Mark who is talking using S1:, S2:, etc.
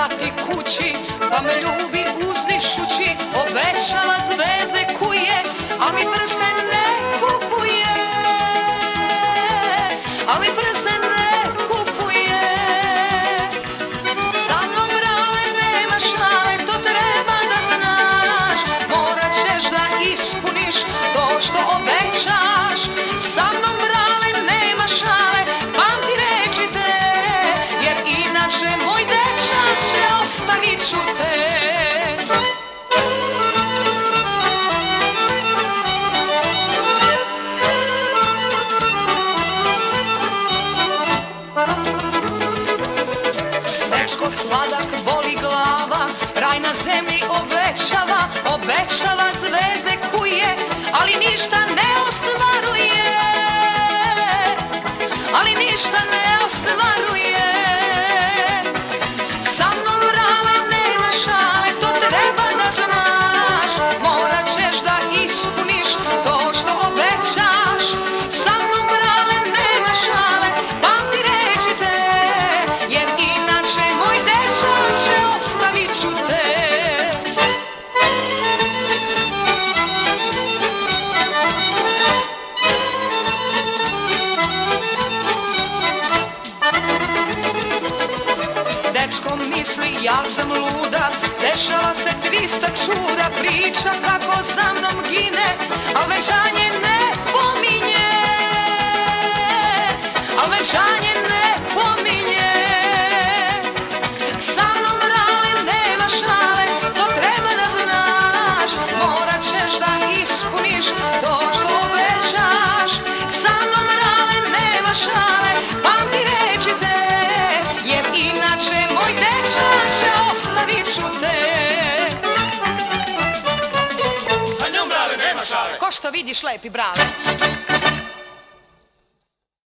S1: vrati kući, pa me ljubi uzdišući. Obećala zvezde kuje, a mi prsten ne kupuje, a mi prsten ne kupuje. Sa mnom brale nema šale, to treba da znaš. Morat ćeš da ispuniš to što obećaš. Sa mnom brale nema šale, pamti reči te, jer inače moj dečače ostavit ću te. Dečko sladak, boli glava, raj na zemlji obećava. Obećava zvezde kuje, ali ništa ne ostvaruje, ali ništa ne ostvaruje. Sa mnom brale nema šale, to treba da znaš. Morat ćeš da ispuniš to što obećaš. Sa mnom brale nema šale, pamti reči te, jer inače moj dečače ostavit ću te. Dečko misli ja sam luda, dešava se 200 čuda. Priča kako za mnom gine, a venčanje ne pominje, a venčanje ne pominje. Sa mnom brale nema šale, to treba da znaš. Morat ćeš da ispuniš to što obećaš. Sa mnom brale nema šale, pamti reči te, jer inače moj dečače ostavit ću te.
S2: Sa njom brale nema šale.
S1: Ko što vidiš lepi brale.